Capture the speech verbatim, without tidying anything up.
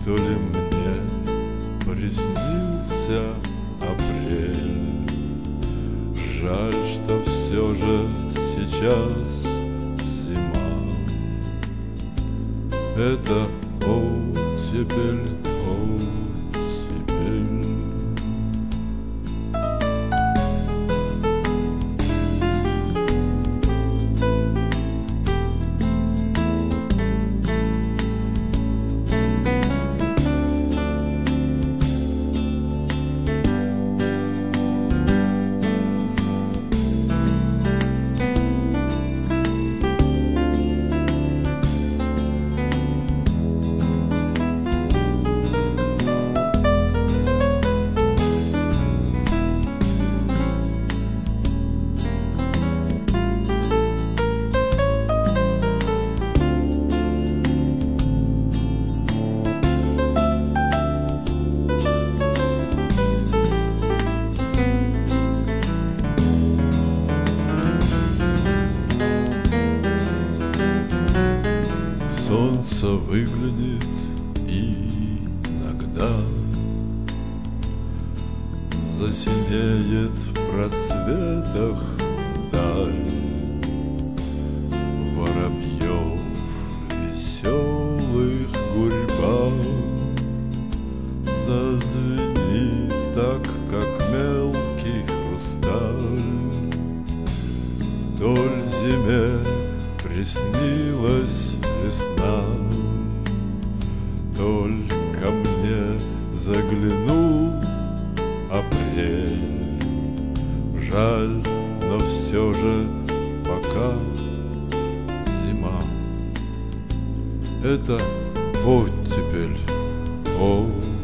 то ли мне приснился апрель. Жаль, что все же сейчас зима. Это оттепель, оттепель. Солнце выглянет иногда, засинеет в просветах даль. Воробьев веселых гурьба зазвенит так, как мелкий хрусталь. Толь зиме приснилась весна, только мне заглянул апрель. Жаль, но все же пока зима. Это оттепель, оттепель.